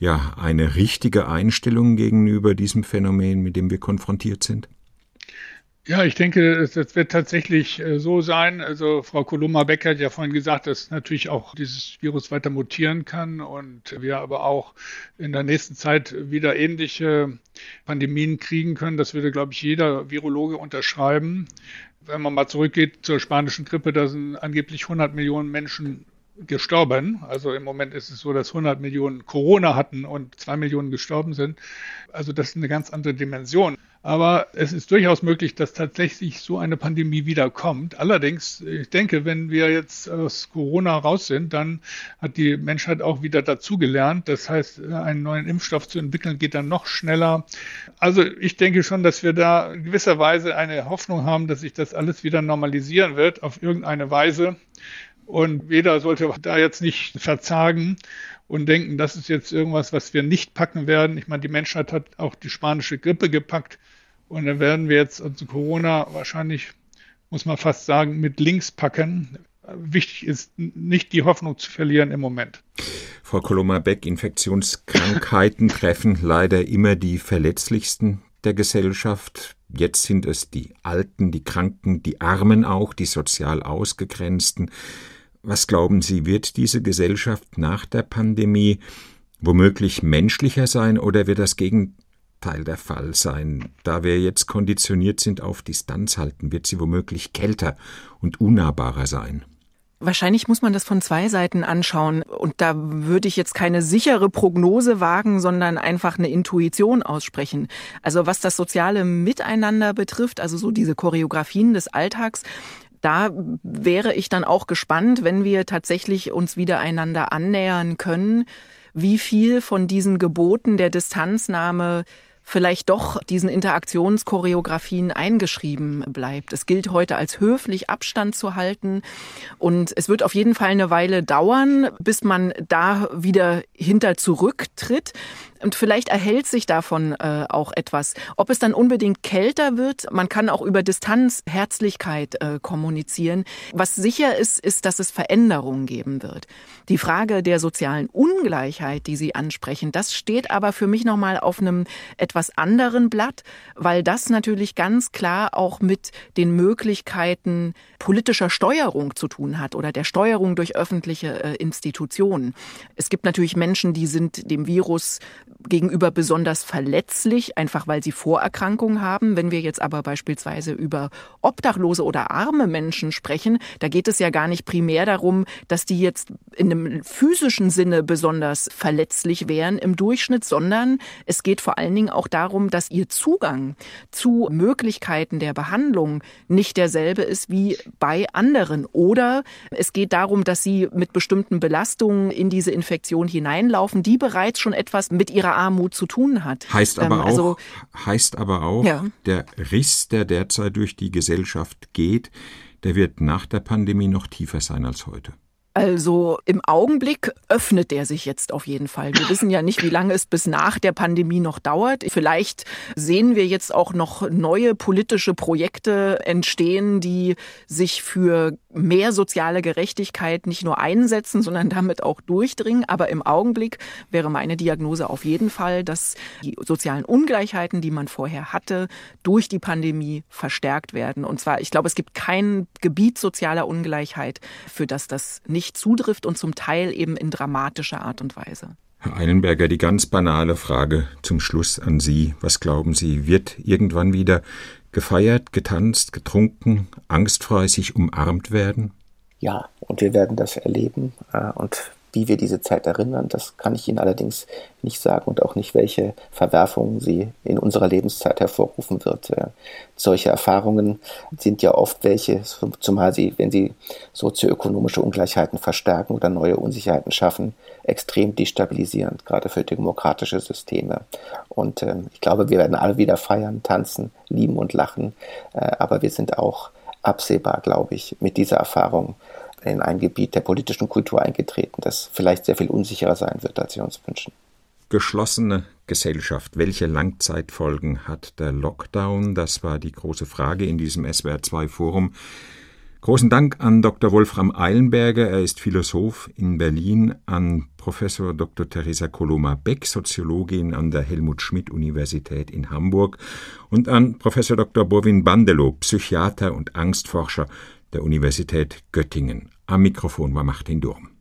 Speaker 2: richtige Einstellung gegenüber diesem Phänomen, mit dem wir konfrontiert sind?
Speaker 3: Ja, ich denke, es wird tatsächlich so sein. Also Frau Koloma-Becker hat ja vorhin gesagt, dass natürlich auch dieses Virus weiter mutieren kann und wir aber auch in der nächsten Zeit wieder ähnliche Pandemien kriegen können. Das würde, glaube ich, jeder Virologe unterschreiben. Wenn man mal zurückgeht zur spanischen Grippe, da sind angeblich 100 Millionen Menschen gestorben. Also im Moment ist es so, dass 100 Millionen Corona hatten und 2 Millionen gestorben sind. Also das ist eine ganz andere Dimension. Aber es ist durchaus möglich, dass tatsächlich so eine Pandemie wiederkommt. Allerdings, ich denke, wenn wir jetzt aus Corona raus sind, dann hat die Menschheit auch wieder dazugelernt. Das heißt, einen neuen Impfstoff zu entwickeln, geht dann noch schneller. Also ich denke schon, dass wir da in gewisser Weise eine Hoffnung haben, dass sich das alles wieder normalisieren wird auf irgendeine Weise. Und jeder sollte da jetzt nicht verzagen und denken, das ist jetzt irgendwas, was wir nicht packen werden. Ich meine, die Menschheit hat auch die spanische Grippe gepackt. Und dann werden wir jetzt also Corona wahrscheinlich, muss man fast sagen, mit links packen. Wichtig ist, nicht die Hoffnung zu verlieren im Moment.
Speaker 2: Frau Coloma-Beck, Infektionskrankheiten treffen leider immer die Verletzlichsten der Gesellschaft. Jetzt sind es die Alten, die Kranken, die Armen auch, die sozial Ausgegrenzten. Was glauben Sie, wird diese Gesellschaft nach der Pandemie womöglich menschlicher sein oder wird das Gegenteil der Fall sein? Da wir jetzt konditioniert sind auf Distanz halten, wird sie womöglich kälter und unnahbarer sein?
Speaker 4: Wahrscheinlich muss man das von zwei Seiten anschauen. Und da würde ich jetzt keine sichere Prognose wagen, sondern einfach eine Intuition aussprechen. Also was das soziale Miteinander betrifft, also so diese Choreografien des Alltags, da wäre ich dann auch gespannt, wenn wir tatsächlich uns wieder einander annähern können, wie viel von diesen Geboten der Distanznahme vielleicht doch diesen Interaktionschoreografien eingeschrieben bleibt. Es gilt heute als höflich, Abstand zu halten. Und es wird auf jeden Fall eine Weile dauern, bis man da wieder hinter zurücktritt. Und vielleicht erhält sich davon auch etwas. Ob es dann unbedingt kälter wird, man kann auch über Distanz, Herzlichkeit kommunizieren. Was sicher ist, ist, dass es Veränderungen geben wird. Die Frage der sozialen Ungleichheit, die Sie ansprechen, das steht aber für mich nochmal auf einem etwas anderen Blatt, weil das natürlich ganz klar auch mit den Möglichkeiten politischer Steuerung zu tun hat oder der Steuerung durch öffentliche Institutionen. Es gibt natürlich Menschen, die sind dem Virus gegenüber besonders verletzlich, einfach weil sie Vorerkrankungen haben. Wenn wir jetzt aber beispielsweise über obdachlose oder arme Menschen sprechen, da geht es ja gar nicht primär darum, dass die jetzt in einem physischen Sinne besonders verletzlich wären im Durchschnitt, sondern es geht vor allen Dingen auch darum, dass ihr Zugang zu Möglichkeiten der Behandlung nicht derselbe ist wie bei anderen. Oder es geht darum, dass sie mit bestimmten Belastungen in diese Infektion hineinlaufen, die bereits schon etwas mit ihrer Armut zu tun hat.
Speaker 2: Heißt aber auch,
Speaker 4: ja,
Speaker 2: der Riss, der derzeit durch die Gesellschaft geht, der wird nach der Pandemie noch tiefer sein als heute.
Speaker 4: Also im Augenblick öffnet der sich jetzt auf jeden Fall. Wir wissen ja nicht, wie lange es bis nach der Pandemie noch dauert. Vielleicht sehen wir jetzt auch noch neue politische Projekte entstehen, die sich für mehr soziale Gerechtigkeit nicht nur einsetzen, sondern damit auch durchdringen. Aber im Augenblick wäre meine Diagnose auf jeden Fall, dass die sozialen Ungleichheiten, die man vorher hatte, durch die Pandemie verstärkt werden. Und zwar, ich glaube, es gibt kein Gebiet sozialer Ungleichheit, für das nicht zutrifft und zum Teil eben in dramatischer Art und Weise.
Speaker 2: Herr Eilenberger, die ganz banale Frage zum Schluss an Sie. Was glauben Sie, wird irgendwann wieder gefeiert, getanzt, getrunken, angstfrei sich umarmt werden?
Speaker 5: Ja, und wir werden das erleben. Und wie wir diese Zeit erinnern, das kann ich Ihnen allerdings nicht sagen und auch nicht, welche Verwerfungen sie in unserer Lebenszeit hervorrufen wird. Solche Erfahrungen sind ja oft welche, zumal sie, wenn sie sozioökonomische Ungleichheiten verstärken oder neue Unsicherheiten schaffen, extrem destabilisierend, gerade für demokratische Systeme. Und ich glaube, wir werden alle wieder feiern, tanzen, lieben und lachen, aber wir sind auch absehbar, glaube ich, mit dieser Erfahrung in ein Gebiet der politischen Kultur eingetreten, das vielleicht sehr viel unsicherer sein wird, als wir uns wünschen.
Speaker 2: Geschlossene Gesellschaft. Welche Langzeitfolgen hat der Lockdown? Das war die große Frage in diesem SWR2-Forum. Großen Dank an Dr. Wolfram Eilenberger, er ist Philosoph in Berlin, an Professor Dr. Teresa Coloma-Beck, Soziologin an der Helmut-Schmidt-Universität in Hamburg und an Professor Dr. Bovin Bandelow, Psychiater und Angstforscher der Universität Göttingen. Am Mikrofon war Martin Durm.